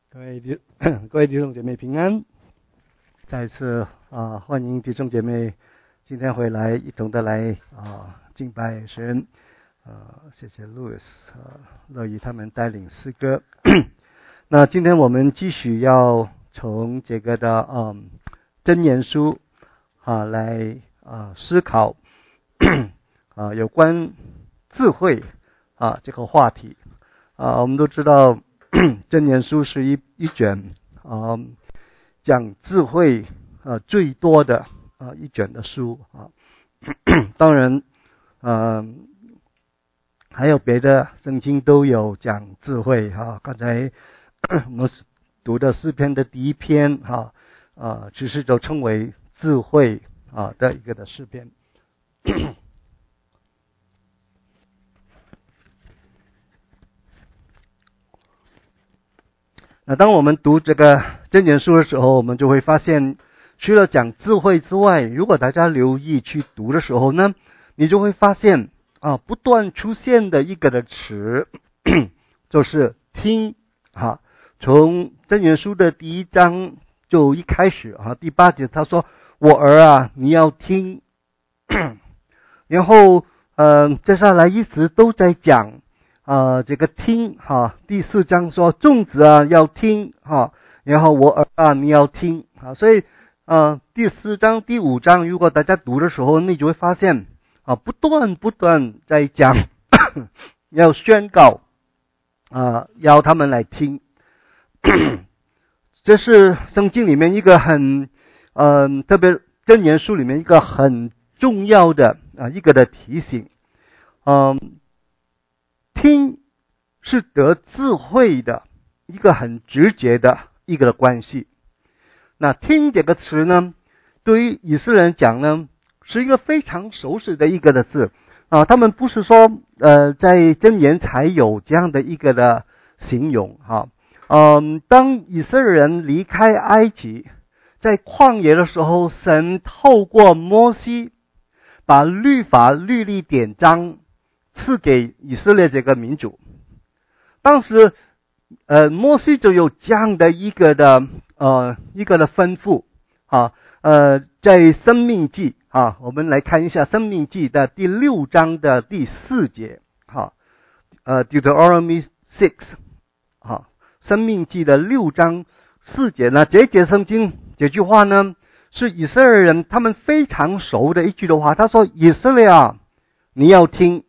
各位弟各位弟兄姐妹平安，再一次欢迎弟兄姐妹今天回来一同的来敬拜神，谢谢 Louis 乐意他们带领诗歌。那今天我们继续要从这个的箴言书来思考有关智慧这个话题。我们都知道箴言书是一卷讲智慧最多的一卷的书当然还有别的圣经都有讲智慧刚才我们读的诗篇的第一篇其实就称为智慧的一个的诗篇。那当我们读这个箴言书的时候，我们就会发现，除了讲智慧之外，如果大家留意去读的时候呢，你就会发现不断出现的一个的词就是听从箴言书的第一章就一开始第8节他说，我儿你要听然后接下来一直都在讲这个听第4章说众子要听然后我儿你要听所以第4章第5章如果大家读的时候，你就会发现不断在讲要宣告要他们来听这是圣经里面一个很特别箴言书里面一个很重要的一个的提醒。听是得智慧的一个很直接的一个的关系。那听这个词呢，对于以色列人讲呢，是一个非常熟悉的一个的字他们不是说在箴言才有这样的一个的形容当以色列人离开埃及，在旷野的时候，神透过摩西把律法律例典章赐给以色列这个民族。当时摩西就有这样的一个的吩咐在申命记我们来看一下申命记的第6章的第4节Deuteronomy 6申命记的6章4节呢，这节圣经这句话呢是以色列人他们非常熟的一句的话。他说，以色列你要听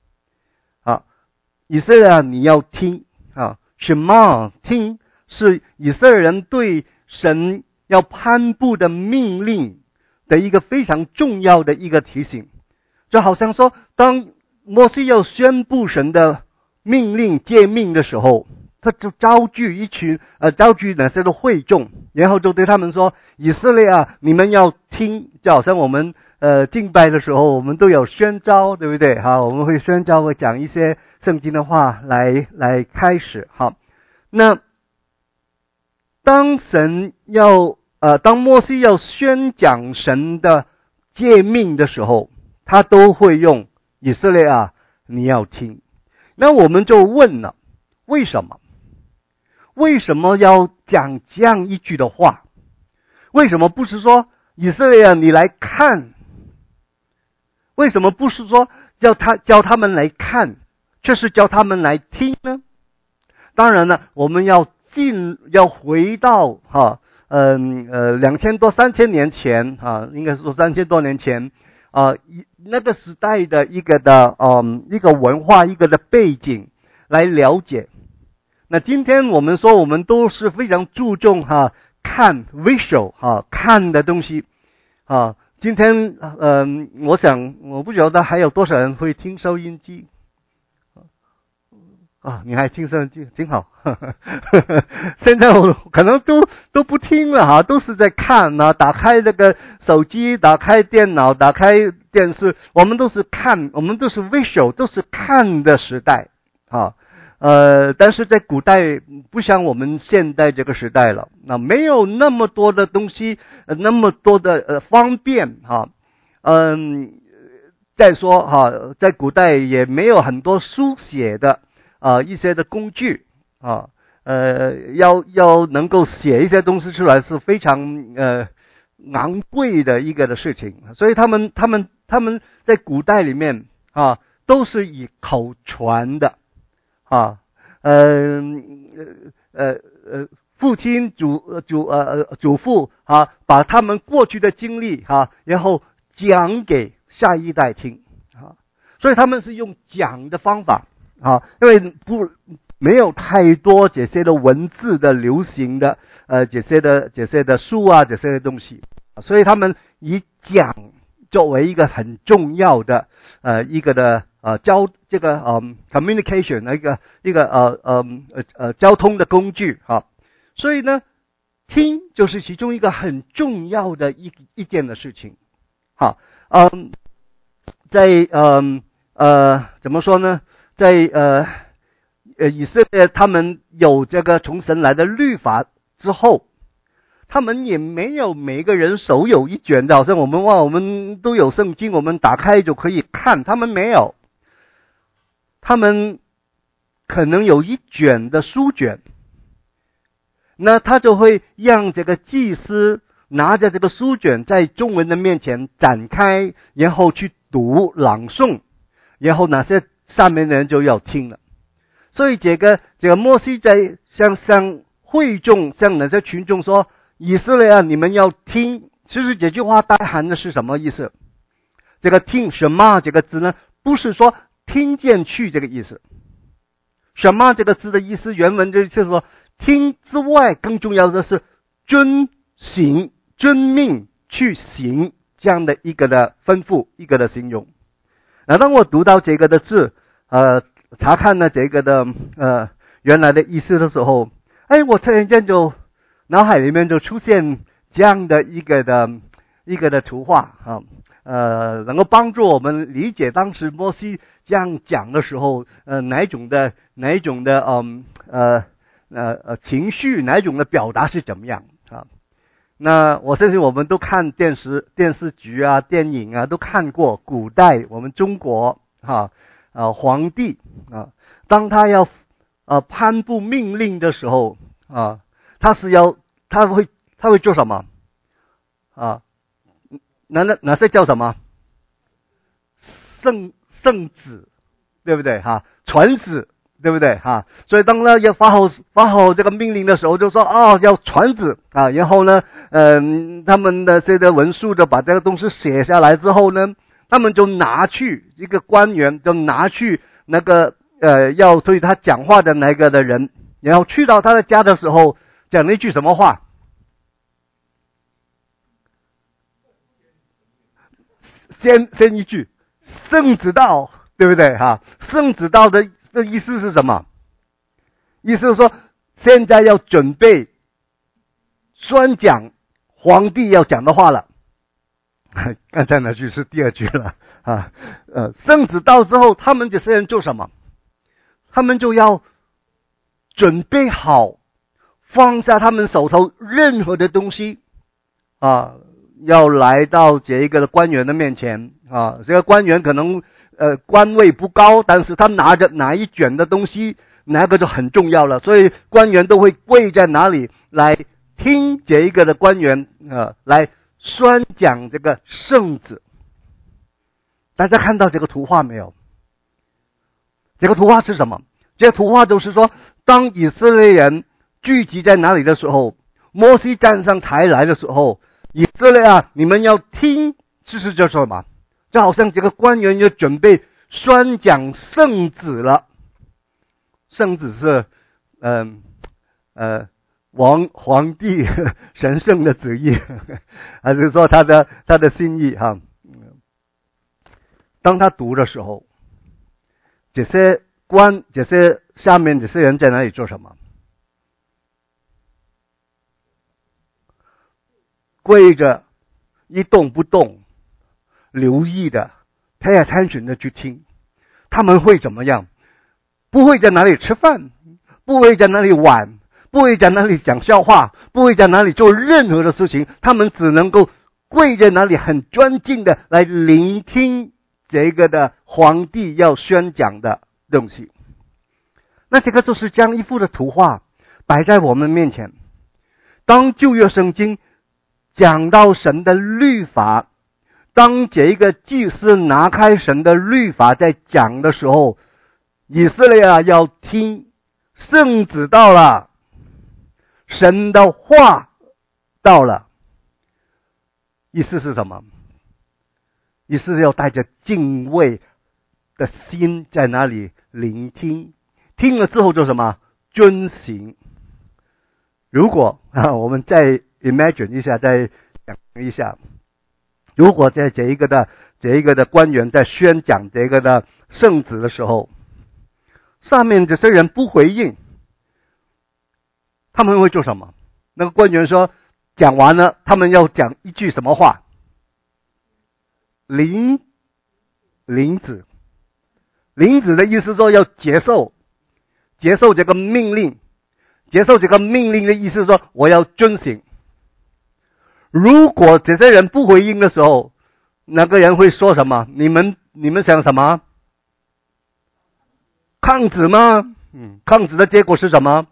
以色列你要听什么听是以色列人对神要颁布的命令的一个非常重要的一个提醒。就好像说，当摩西要宣布神的命令诫命的时候，他就召集那些的会众，然后就对他们说，以色列你们要听。就好像我们敬拜的时候，我们都有宣召，对不对我们会宣召，会讲一些圣经的话来开始那当摩西要宣讲神的诫命的时候，他都会用以色列你要听。那我们就问了，为什么要讲这样一句的话？为什么不是说以色列你来看？为什么不是说叫他们来看，却是叫他们来听呢？当然了，我们要回到2000多3000年前应该说3000多年前那个时代的一个文化一个的背景来了解。那今天我们说我们都是非常注重看 visual 看的东西今天我不晓得还有多少人会听收音机你还听收音机，挺好现在我可能都不听了都是在看打开这个手机，打开电脑，打开电视，我们都是看，我们都是 visual， 都是看的时代但是在古代不像我们现在这个时代了，没有那么多的东西，那么多的方便再说在古代也没有很多书写的一些的工具要能够写一些东西出来是非常昂贵的一个的事情，所以他们在古代里面啊都是以口传的啊，父亲祖父啊，把他们过去的经历啊，然后讲给下一代听啊，所以他们是用讲的方法啊，因为没有太多这些的文字的流行的这些的书啊，这些的东西，所以他们以讲作为一个很重要的一个的这个communication 一个交通的工具啊，所以呢，听就是其中一个很重要的一件的事情。好，在怎么说呢？在以色列他们有这个从神来的律法之后，他们也没有每个人手有一卷的，好像我们都有圣经，我们打开就可以看，他们没有，他们可能有一卷的书卷，那他就会让这个祭司拿着这个书卷在众人的面前展开，然后去读朗诵，然后那些上面的人就要听了。所以这个摩西在向会众向那些群众说，以色列啊，你们要听。其实这句话带含的是什么意思？这个听什么这个字呢，不是说听进去这个意思。什么这个字的意思，原文就是说听之外更重要的是遵命去行，这样的一个的吩咐，一个的形容。那当我读到这个的字查看了这个的原来的意思的时候，我突然间就脑海里面就出现这样的一个的图画能够帮助我们理解当时摩西这样讲的时候，哪一种的情绪，哪一种的表达是怎么样啊？那我相信我们都看电视剧啊、电影啊，都看过古代我们中国皇帝当他要颁布命令的时候他会做什么哪些叫什么圣旨，对不对传旨，对不对所以当他要发好这个命令的时候，就说要传旨然后呢他们的这个文书的把这个东西写下来之后呢，他们就拿去一个官员，就拿去那个要对他讲话的那个的人，然后去到他的家的时候，讲了一句什么话？先一句圣旨到，对不对圣旨到的意思是什么？意思是说现在要准备宣讲皇帝要讲的话了。刚才那句是第二句了圣旨到之后，他们这些人做什么？他们就要准备好，放下他们手头任何的东西要来到这个官员的面前这个官员可能官位不高，但是他拿着哪一卷的东西，哪个就很重要了，所以官员都会跪在哪里来听这一个的官员来宣讲这个圣旨。大家看到这个图画没有？这个图画是什么？这个图画就是说，当以色列人聚集在哪里的时候，摩西站上台来的时候，以色列啊，你们要听，这是叫什么？就好像这个官员要准备宣讲圣旨了。圣旨是皇帝神圣的旨意，还是说他的心意当他读的时候，这些下面这些人在哪里做什么？跪着一动不动，留意的 pay attention 的去听。他们会怎么样？不会在哪里吃饭，不会在哪里玩，不会在哪里讲笑话，不会在哪里做任何的事情，他们只能够跪在那里很专心的来聆听这个的皇帝要宣讲的东西。那这个就是这样一幅的图画。 摆在我们面前。当旧约圣经讲到神的律法，当这一个祭司拿开神的律法在讲的时候，以色列要听，圣旨到了，神的话到了。意思是什么？意思是要带着敬畏的心在那里聆听，听了之后就什么？遵行。如果我们再 imagine 一下，再讲一下，如果在这一个的官员在宣讲这个的圣旨的时候，上面这些人不回应，他们会做什么？那个官员说，讲完了，他们要讲一句什么话？领旨。领旨的意思说要接受这个命令，接受这个命令的意思说我要遵行。如果这些人不回应的时候，那个人会说什么？你们想什么？抗旨吗？抗旨的结果是什么？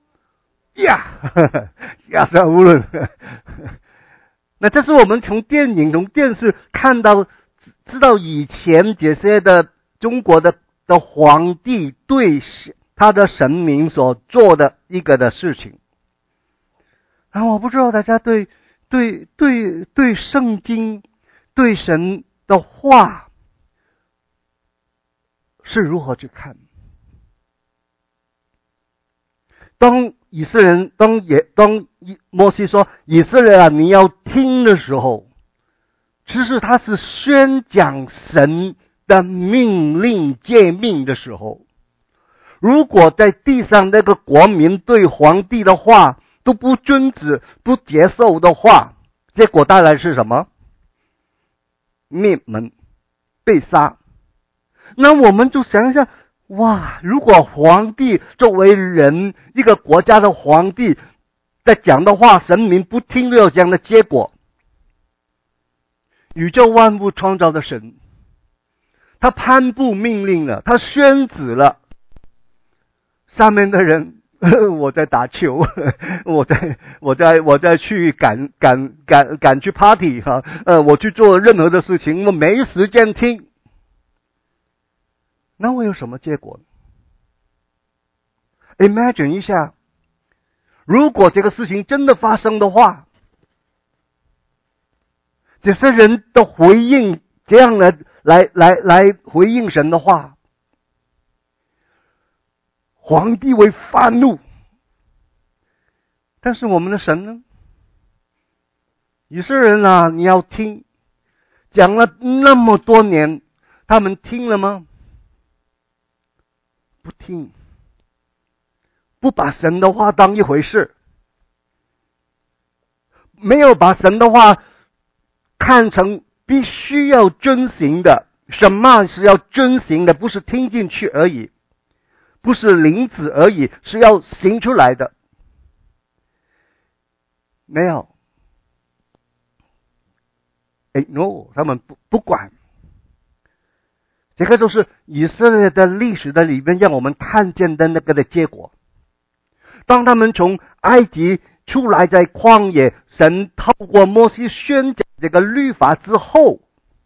亚沙无论。那这是我们从电影、从电视看到，知道以前这些的中国的皇帝对他的神明所做的一个的事情。我不知道大家对圣经、对神的话是如何去看？当摩西说以色列啊，你要听的时候，其实他是宣讲神的命令诫命的时候。如果在地上那个国民对皇帝的话都不遵旨、不接受的话，结果带来是什么？灭门、被杀。那我们就想一下，哇，如果皇帝作为人，一个国家的皇帝在讲的话，神民不听都有这样的结果。宇宙万物创造的神，他颁布命令了，他宣旨了，上面的人我在打球，我在去赶去 party 我去做任何的事情，我没时间听。那会有什么结果 ？Imagine 一下，如果这个事情真的发生的话，这些人的回应这样来回应神的话，皇帝会发怒。但是我们的神呢？以色列人啊，你要听，讲了那么多年，他们听了吗？不听，不把神的话当一回事，没有把神的话看成必须要遵行的。什么是要遵行的？不是听进去而已，不是领旨而已，是要行出来的。没有，no， 他们不管。这个就是以色列的历史的里面让我们看见的那个的结果。当他们从埃及出来，在旷野，神透过摩西宣讲这个律法之后，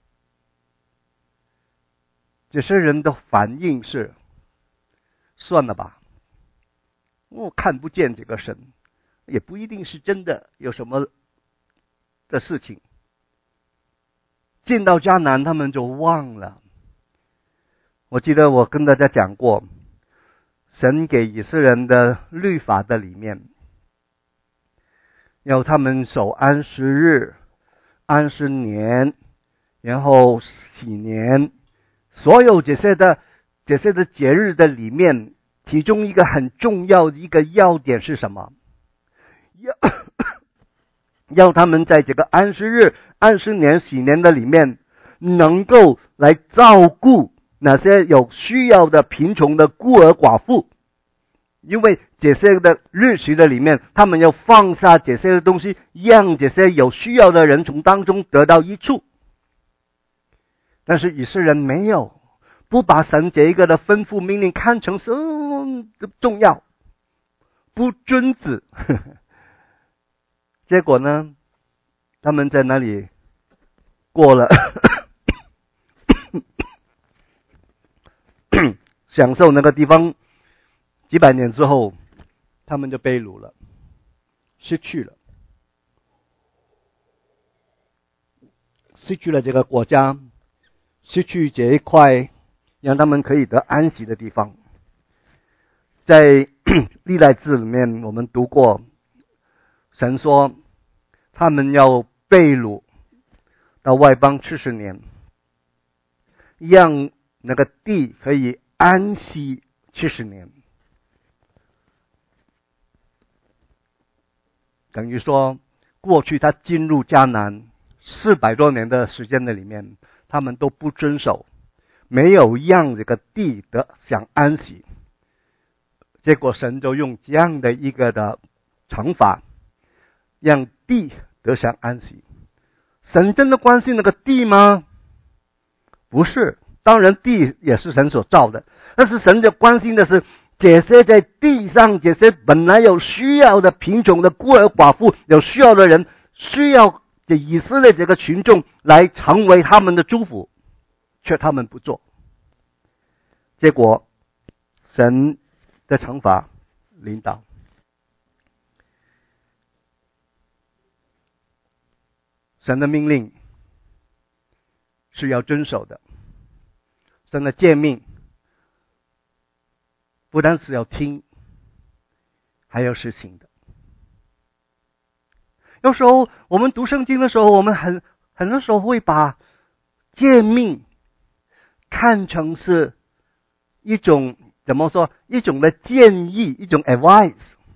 这些人的反应是算了吧，我看不见这个神，也不一定是真的有什么的事情。进到迦南他们就忘了。我记得我跟大家讲过，神给以色列人的律法的里面，要他们守安息日、安息年，然后洗年，所有这些的节日的里面，其中一个很重要的一个要点是什么？要他们在这个安息日、安息年、洗年的里面，能够来照顾那些有需要的贫穷的孤儿寡妇。因为这些的日期的里面，他们要放下这些的东西，让这些有需要的人从当中得到益处。但是以色列人没有，不把神这一个的吩咐命令看成是重要， 不君子。结果呢，他们在那里过了享受那个地方，几百年之后，他们就被掳了，失去了这个国家，失去这一块让他们可以得安息的地方。在历代志里面，我们读过，神说他们要被掳到外邦70年，让那个地可以安息70年。等于说，过去他进入迦南400多年的时间的里面，他们都不遵守，没有让这个地得享安息。结果神就用这样的一个的惩罚，让地得享安息。神真的关心那个地吗？不是，当然地也是神所造的，但是神就关心的是这些在地上，这些本来有需要的贫穷的孤儿寡妇，有需要的人，需要这以色列这个群众来成为他们的祝福，却他们不做。结果神的惩罚领导，神的命令是要遵守的，神的诫命不单是要听，还要实行的。有时候我们读圣经的时候，我们很多时候会把诫命看成是一种怎么说？一种的建议，一种 advice。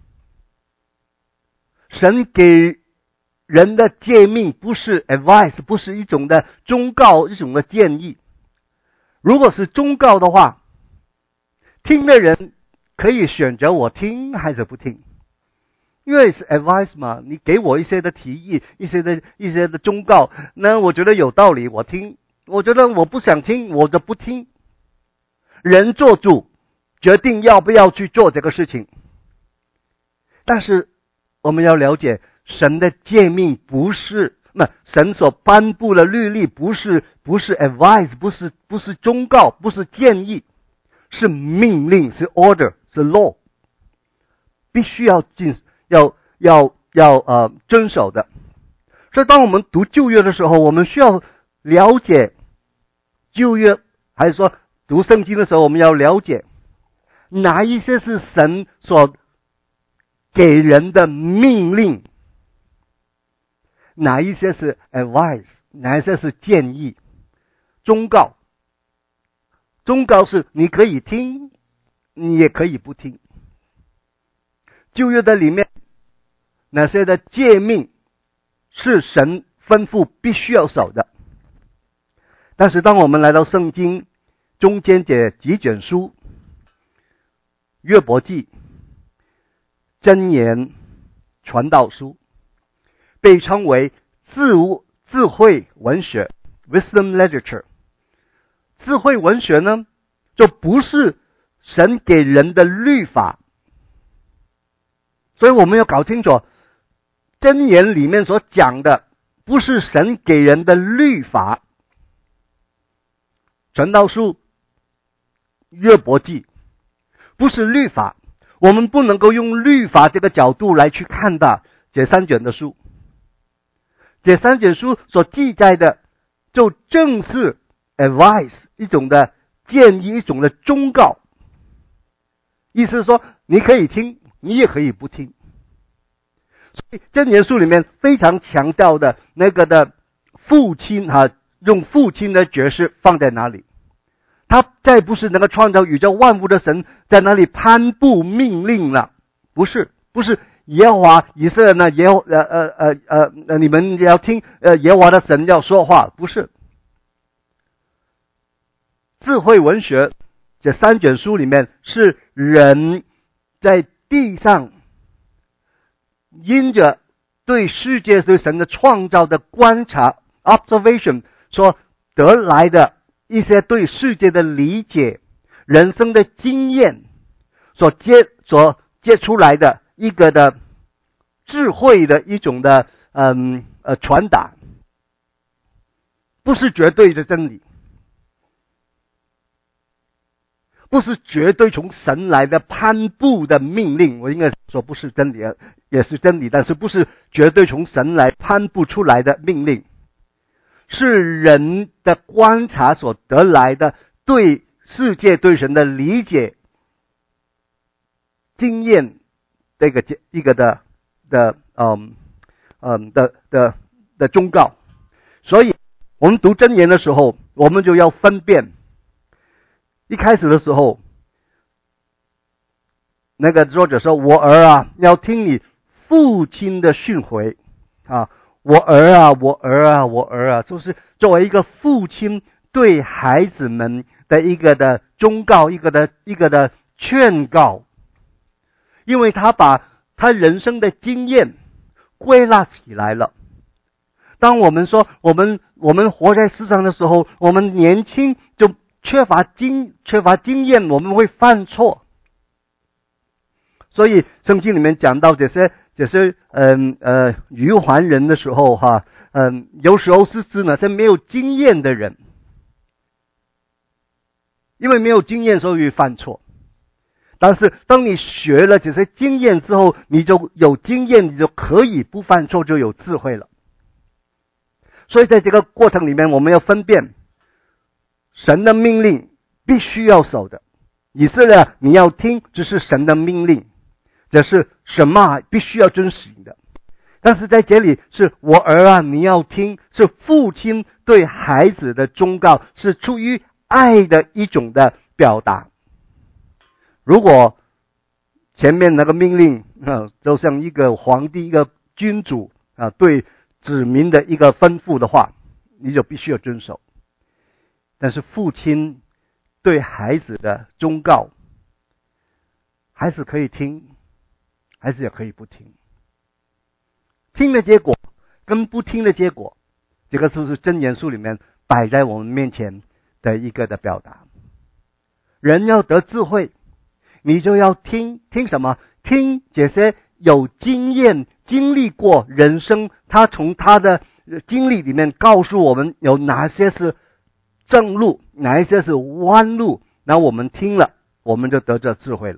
神给人的诫命不是 advice， 不是一种的忠告，一种的建议。如果是忠告的话，听的人可以选择我听还是不听，因为是 advice 嘛，你给我一些的提议，一些的忠告，那我觉得有道理，我听；我觉得我不想听，我就不听。人做主，决定要不要去做这个事情。但是我们要了解，神的诫命不是，神所颁布的律例不是 advice， 不是忠告，不是建议，是命令，是 order， 是 law， 必须要遵守的。所以当我们读旧约的时候，我们需要了解旧约，还是说读圣经的时候，我们要了解哪一些是神所给人的命令，哪一些是 advice， 哪一些是建议。忠告是你可以听，你也可以不听。旧约的里面哪些的诫命是神吩咐必须要守的。但是当我们来到圣经中间这几卷书，约伯记、箴言、传道书，被称为智慧文学 wisdom literature。 智慧文学呢，就不是神给人的律法。所以我们要搞清楚，箴言里面所讲的不是神给人的律法。传道书、约伯记不是律法，我们不能够用律法这个角度来去看待这3卷的书。这3卷书所记载的就正是 advice， 一种的建议，一种的忠告。意思是说，你可以听，你也可以不听。所以箴言书里面非常强调的那个的父亲用父亲的角色放在哪里？他再不是那个创造宇宙万物的神在那里颁布命令了，不是耶和华以色列呢，你们要听耶和华的神要说话，不是。智慧文学这3卷书里面是人在地上因着对世界对神的创造的观察 observation 所得来的一些对世界的理解，人生的经验所接出来的一个的智慧的一种的传达，不是绝对的真理，不是绝对从神来的颁布的命令。我应该说不是真理，也是真理，但是不是绝对从神来颁布出来的命令，是人的观察所得来的对世界对神的理解经验的一个的忠告。所以我们读箴言的时候，我们就要分辨。一开始的时候，那个作者说：“我儿啊，要听你父亲的训诲啊！我儿啊，我儿啊，我儿啊！”就是作为一个父亲对孩子们的一个的忠告，一个的劝告，因为他把他人生的经验归纳起来了。当我们说我们活在世上的时候，我们年轻就缺乏经验，我们会犯错。所以圣经里面讲到这些愚顽人的时候有时候是指那些没有经验的人，因为没有经验所以犯错。但是当你学了这些经验之后，你就有经验，你就可以不犯错，就有智慧了。所以在这个过程里面，我们要分辨神的命令必须要守的，以色列你要听，这是神的命令，这是什么必须要遵行的。但是在这里是我儿啊，你要听，是父亲对孩子的忠告，是出于爱的一种的表达。如果前面那个命令就像一个皇帝一个君主对子民的一个吩咐的话，你就必须要遵守。但是父亲对孩子的忠告，孩子可以听，孩子也可以不听。听的结果跟不听的结果，这个就是箴言书里面摆在我们面前的一个的表达。人要得智慧，你就要听什么？听这些有经验经历过人生，他从他的经历里面告诉我们有哪些是正路，哪一些是弯路，那我们听了，我们就得着智慧了。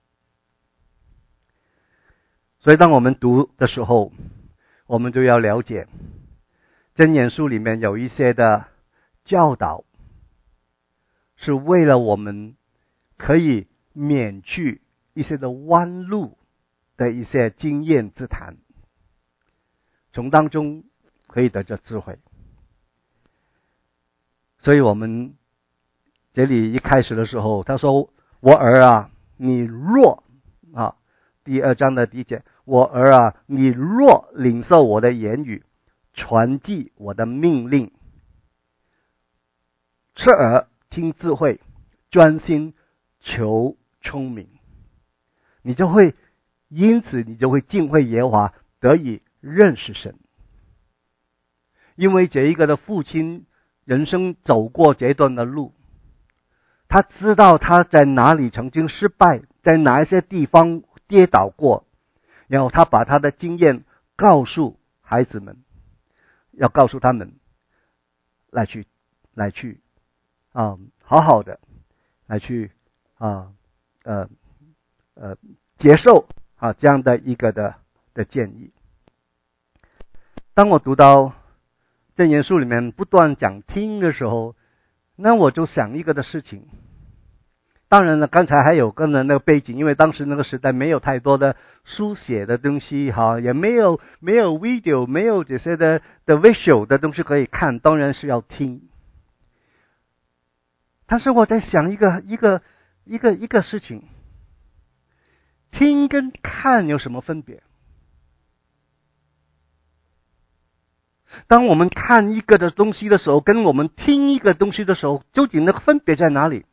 所以当我们读的时候，我们就要了解箴言书里面有一些的教导，是为了我们可以免去一些的弯路的一些经验之谈，从当中可以得着智慧。所以我们这里一开始的时候，他说：“我儿啊，你若第2章的第1节，我儿啊，你若领受我的言语，传记我的命令，侧耳听智慧，专心求聪明，你就会因此你就会敬畏耶和华，得以认识神。”因为这一个的父亲人生走过这段的路，他知道他在哪里曾经失败，在哪一些地方跌倒过，然后他把他的经验告诉孩子们，要告诉他们来去好好的来去接受这样的一个的建议。当我读到箴言书里面不断讲听的时候，那我就想一个的事情。当然了，刚才还有跟着那个背景，因为当时那个时代没有太多的书写的东西也没有 video， 没有这些的 visual 的东西可以看，当然是要听。但是我在想一个事情，听跟看有什么分别？当我们看一个的东西的时候，跟我们听一个东西的时候，究竟那个分别在哪里？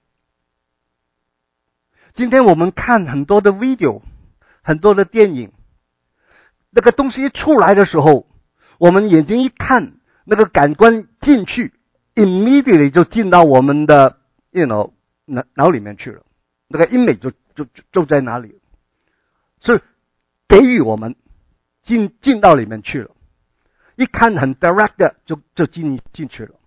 今天我们看很多的 video， 很多的电影，那个东西一出来的时候，我们眼睛一看，那个感官进去 immediately 就进到我们的脑里面去了，那个 image 就在哪里。是给予我们进到里面去了，一看很 direct 的就进去了。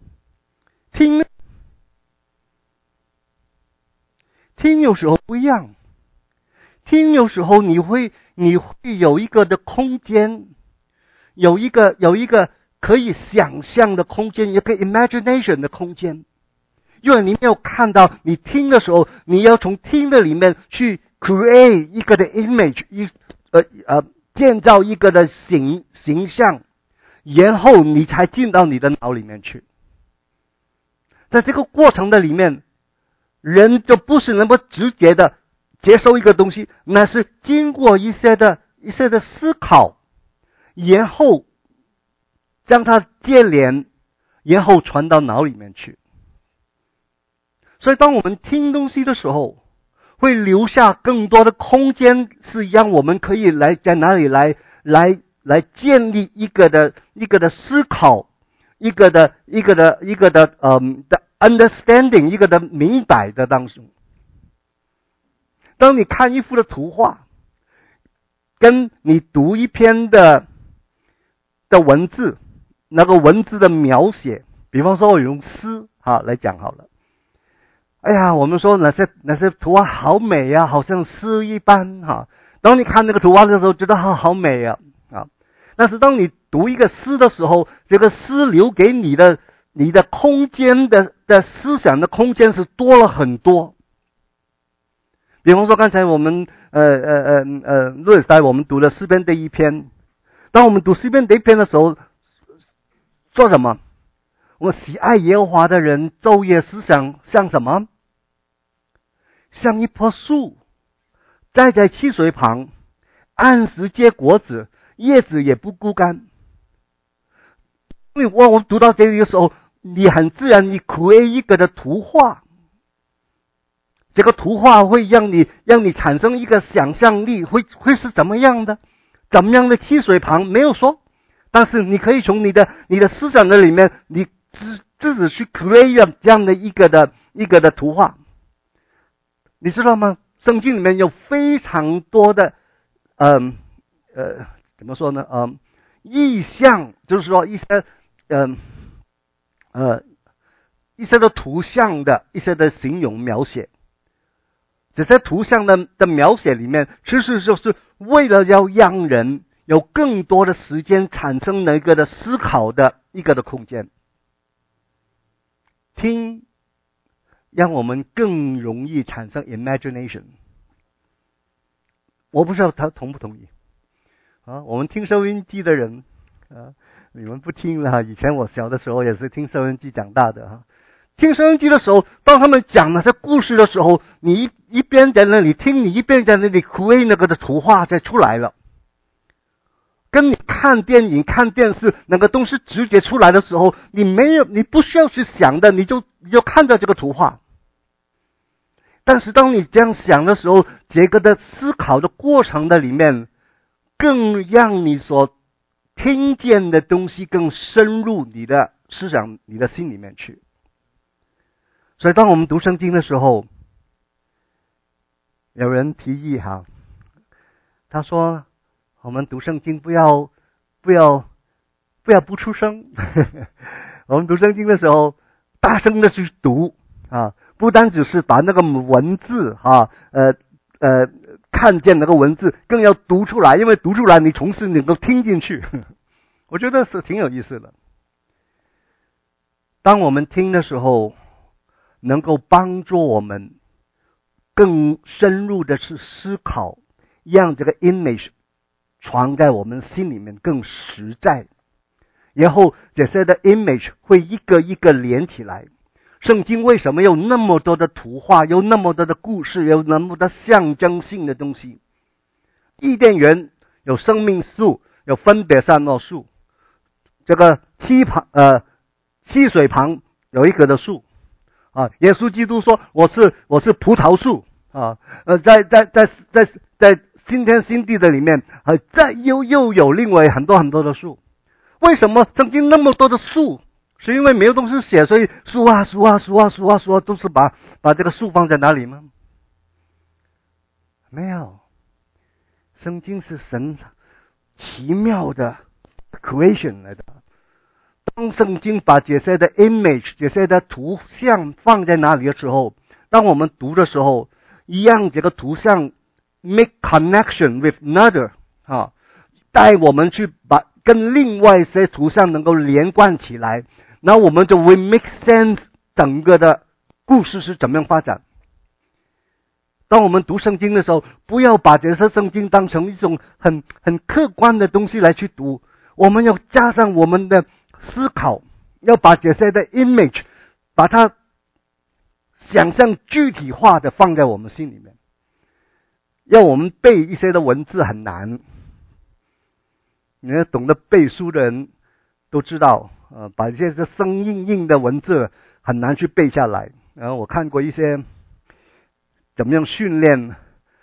听有时候不一样，听有时候你会有一个的空间，有一个可以想象的空间，一个 imagination 的空间。因为你没有看到，你听的时候，你要从听的里面去 create 一个的 image， 建造一个的形象，然后你才进到你的脑里面去。在这个过程的里面，人就不是那么直接的接受一个东西，那是经过一些的思考，然后将它接连，然后传到脑里面去。所以当我们听东西的时候，会留下更多的空间，是让我们可以在哪里来建立一个的思考，一个的 understanding， 一个的明白的当中。当你看一幅的图画，跟你读一篇的文字，那个文字的描写，比方说我用诗来讲好了。哎呀，我们说那些图画好美啊，好像诗一般哈。当你看那个图画的时候，觉得好美啊。但是当你读一个诗的时候，这个诗留给你的空间的思想的空间是多了很多。比方说刚才我们路易斯带我们读的诗篇第一篇，当我们读诗篇第一篇的时候，说什么？我喜爱耶和华的人，昼夜思想像什么？像一棵树，栽在溪水旁，按时结果子，叶子也不枯干。因为我们读到这里的时候，你很自然你 create 一个的图画，这个图画会让你产生一个想象力，会是怎么样的？怎么样的溪水旁没有说，但是你可以从你的思想的里面，你自己去 create 这样的一个的图画。你知道吗？圣经里面有非常多的怎么说呢？意象，就是说一些一些的图像的一些的形容描写。这些图像的描写里面，其实就是为了要让人有更多的时间产生一个的思考的一个的空间。听让我们更容易产生 imagination。 我不知道他同不同意我们听收音机的人你们不听了，以前我小的时候也是听收音机长大的听收音机的时候，当他们讲那些故事的时候，你一边在那里听，你一边在那里 create 那个的图画再出来了。跟你看电影看电视那个东西直接出来的时候，你不需要去想的，你就看到这个图画。但是当你这样想的时候，这个的思考的过程的里面，更让你所听见的东西更深入你的思想、你的心里面去。所以当我们读圣经的时候，有人提议他说我们读圣经不要不出声我们读圣经的时候大声的去读不单只是把那个文字看见那个文字，更要读出来，因为读出来你同时能够听进去我觉得是挺有意思的。当我们听的时候，能够帮助我们更深入的去思考，让这个 image 传在我们心里面更实在，然后这些的 image 会一个一个连起来。圣经为什么有那么多的图画，有那么多的故事，有那么多象征性的东西？伊甸园有生命树，有分别善恶树，这个溪水旁有一棵的树耶稣基督说我是葡萄树在新天新地的里面又有另外很多很多的树。为什么圣经那么多的树？是因为没有东西写，所以树都是把这个树放在哪里吗？没有。 圣经是神奇妙的 creation 来的。当圣经把这些的 image、这些的图像放在哪里的时候，当我们读的时候，一样这个图像 make connection with another 带我们去把跟另外一些图像能够连贯起来，那我们就会 make sense 整个的故事是怎么样发展。当我们读圣经的时候，不要把这些圣经当成一种很客观的东西来去读，我们要加上我们的思考，要把这些的 image 把它想象具体化的放在我们心里面。要我们背一些的文字很难，你要懂得背书的人都知道，把一些生硬的文字很难去背下来。然后我看过一些怎么样训练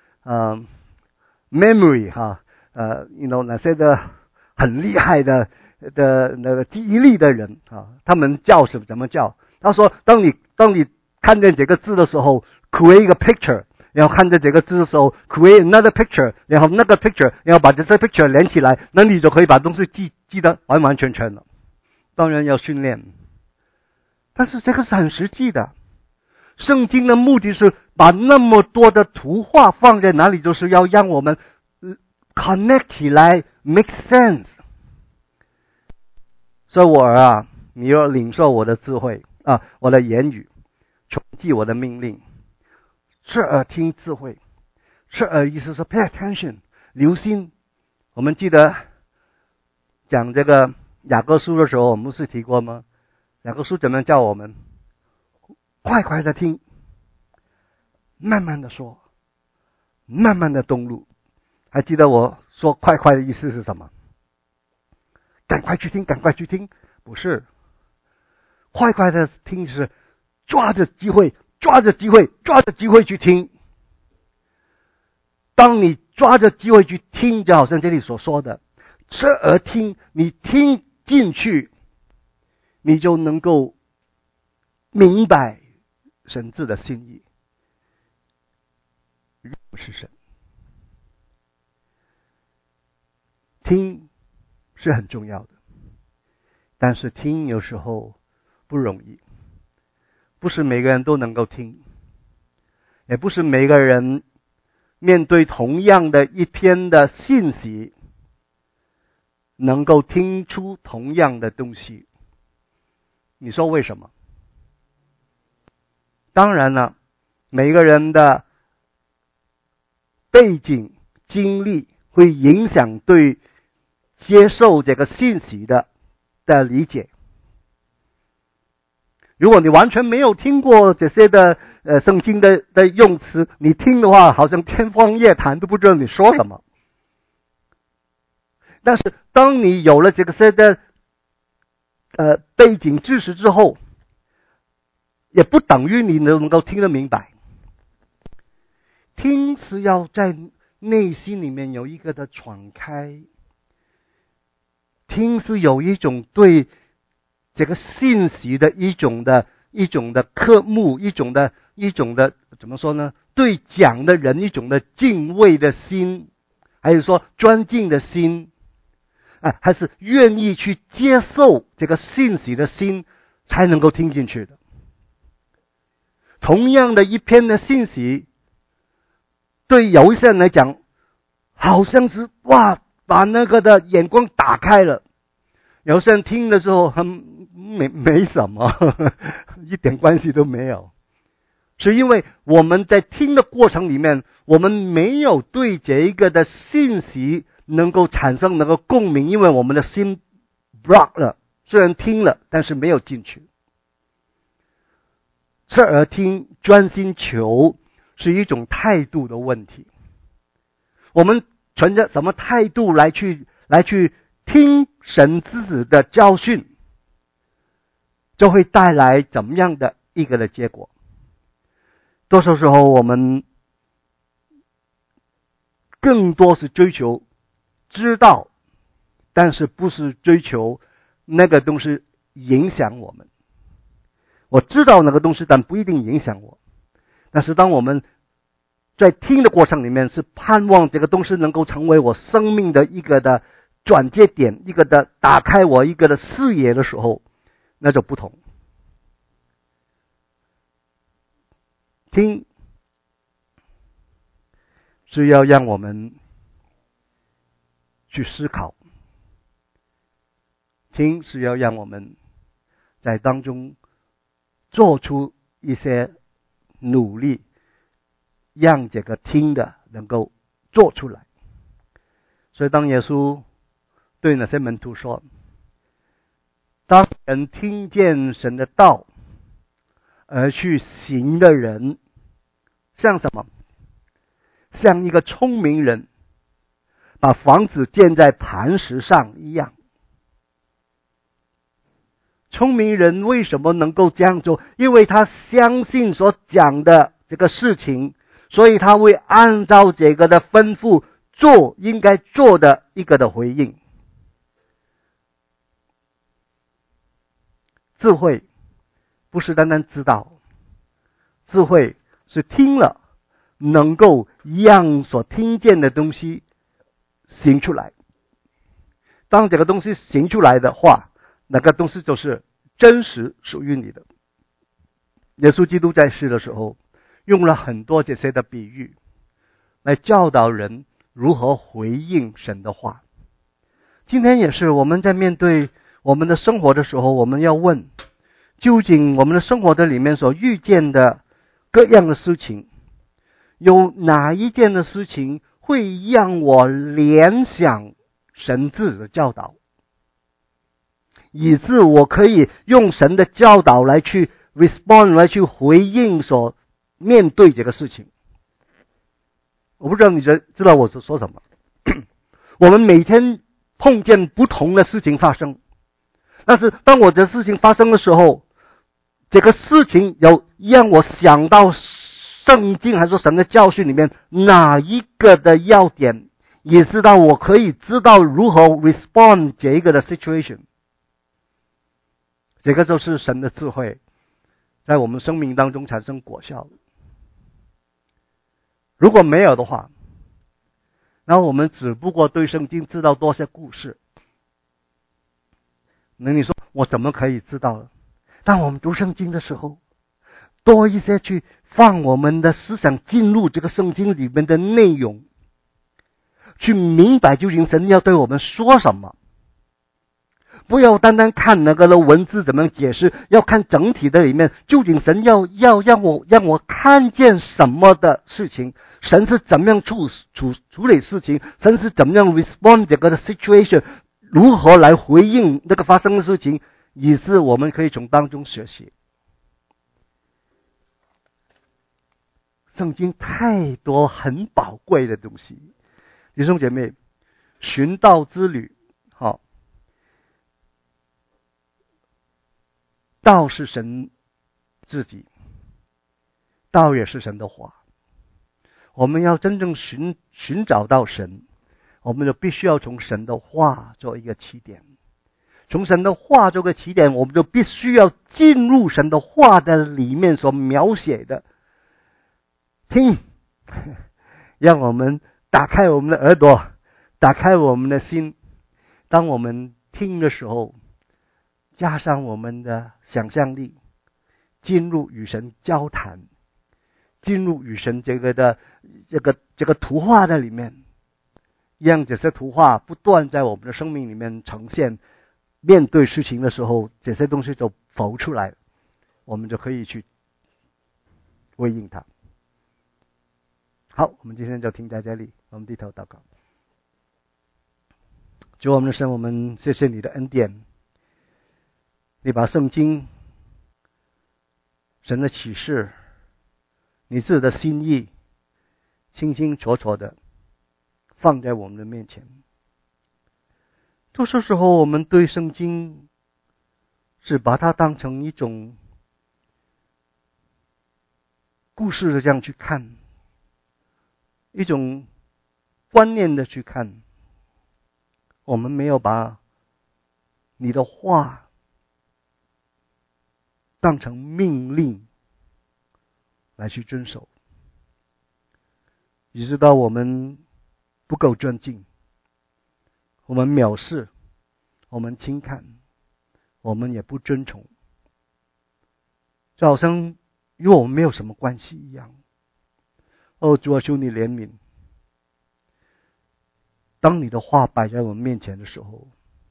memory 那些的很厉害的那个记忆力的人他们怎么叫？他说，当你看见这个字的时候 ，create 一个 picture， 然后看见这个字的时候 ，create another picture， 然后那个 picture， 然后把这些 picture 连起来，那你就可以把东西记得完完全全了。当然要训练，但是这个是很实际的。圣经的目的是把那么多的图画放在哪里，就是要让我们 connect 起来 ，make sense。所以我儿你要领受我的智慧我的言语，谨记我的命令，侧耳听智慧。侧耳意思是 pay attention， 留心。我们记得讲这个雅各书的时候，我们不是提过吗？雅各书怎么叫我们快快的听，慢慢的说，慢慢的动怒。还记得我说快快的意思是什么？赶快去听，赶快去听，不是。快快的听是抓着机会去听。当你抓着机会去听，就好像这里所说的，侧耳听，你听进去，你就能够明白神志的心意，认识神。听是很重要的，但是听有时候不容易，不是每个人都能够听，也不是每个人面对同样的一篇的信息能够听出同样的东西。你说为什么？当然了，每个人的背景经历会影响对接受这个信息的理解。如果你完全没有听过这些的圣经的用词，你听的话好像天方夜谭，都不知道你说什么。但是当你有了这个些的背景知识之后，也不等于你能够听得明白。听是要在内心里面有一个的敞开，听是有一种对这个信息的一种的渴慕，一种的怎么说呢？对讲的人一种的敬畏的心，还有说尊敬的心，还是愿意去接受这个信息的心，才能够听进去的。同样的一篇的信息，对有一些人来讲，好像是哇，把那个的眼光打开了。有些人听的时候没什么，一点关系都没有。是因为我们在听的过程里面，我们没有对这一个的信息能够产生那个共鸣，因为我们的心 block 了，虽然听了，但是没有进去。侧耳听，专心求，是一种态度的问题。我们存着什么态度来去听神之子的教训，就会带来怎么样的一个的结果。多数时候我们更多是追求知道，但是不是追求那个东西影响我们。我知道那个东西，但不一定影响我。但是当我们在听的过程里面是盼望这个东西能够成为我生命的一个的转接点，一个的打开我一个的视野的时候，那就不同。听是要让我们去思考，听是要让我们在当中做出一些努力，让这个听的能够做出来。所以当耶稣对那些门徒说，当人听见神的道而去行的人，像什么？像一个聪明人把房子建在磐石上一样。聪明人为什么能够这样做？因为他相信所讲的这个事情，所以他会按照这个的吩咐做应该做的一个的回应。智慧不是单单知道，智慧是听了能够让所听见的东西行出来。当这个东西行出来的话，那个东西就是真实属于你的。耶稣基督在世的时候用了很多这些的比喻来教导人如何回应神的话。今天也是我们在面对我们的生活的时候，我们要问，究竟我们的生活的里面所遇见的各样的事情，有哪一件的事情会让我联想神自的教导，以致我可以用神的教导来去 respond， 来去回应所面对这个事情。我不知道你知道我说什么。我们每天碰见不同的事情发生，但是当我的事情发生的时候，这个事情有让我想到圣经还是说神的教训里面哪一个的要点，也知道我可以知道如何 respond 这一个的 situation。 这个就是神的智慧在我们生命当中产生果效。如果没有的话，那我们只不过对圣经知道多些故事。那你说我怎么可以知道呢？当我们读圣经的时候，多一些去放我们的思想进入这个圣经里面的内容，去明白究竟神要对我们说什么。不要单单看那个的文字怎么样解释，要看整体的里面，究竟神要让我看见什么的事情，神是怎么样处理事情，神是怎么样 respond 这个的 situation， 如何来回应那个发生的事情，以致我们可以从当中学习。圣经太多很宝贵的东西，弟兄姐妹，寻道之旅，道是神自己，道也是神的话。我们要真正寻找到神，我们就必须要从神的话做一个起点。从神的话做个起点，我们就必须要进入神的话的里面所描写的。听，让我们打开我们的耳朵，打开我们的心。当我们听的时候，加上我们的想象力，进入与神交谈，进入与神这个图画的里面，让这些图画不断在我们的生命里面呈现。面对事情的时候，这些东西就浮出来，我们就可以去回应它。好，我们今天就停在这里，我们低头祷告。主我们的神，我们谢谢你的恩典，你把圣经、神的启示、你自己的心意清清楚楚的放在我们的面前。多数时候我们对圣经只把它当成一种故事的这样去看，一种观念的去看，我们没有把你的话当成命令来去遵守。 你知道我们不够尊敬，我们藐视，我们轻看，我们也不尊崇，就好像与我们没有什么关系一样。主啊，求你怜悯。当你的话摆在我们面前的时候，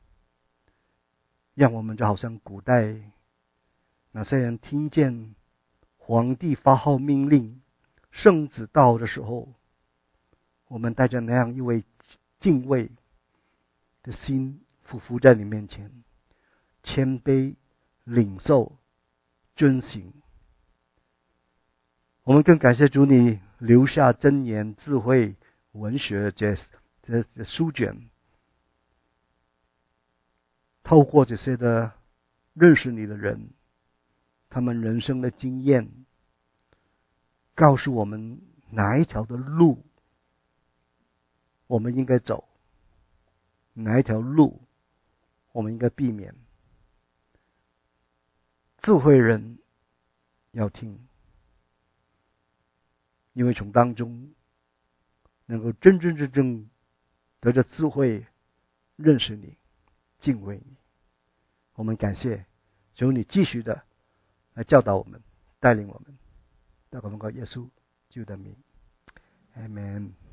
让我们就好像古代那些人听见皇帝发号命令，圣旨到的时候，我们带着那样一位敬畏的心，俯伏在你面前，谦卑领受遵行。我们更感谢主，你留下箴言、智慧、文学这书卷，透过这些的认识你的人，他们人生的经验，告诉我们哪一条的路我们应该走，哪一条路我们应该避免。智慧人要听，因为从当中能够真真正正得着智慧，认识你，敬畏你。我们感谢，求你继续的来教导我们，带领我们。祷告奉靠耶稣基督的名，阿们。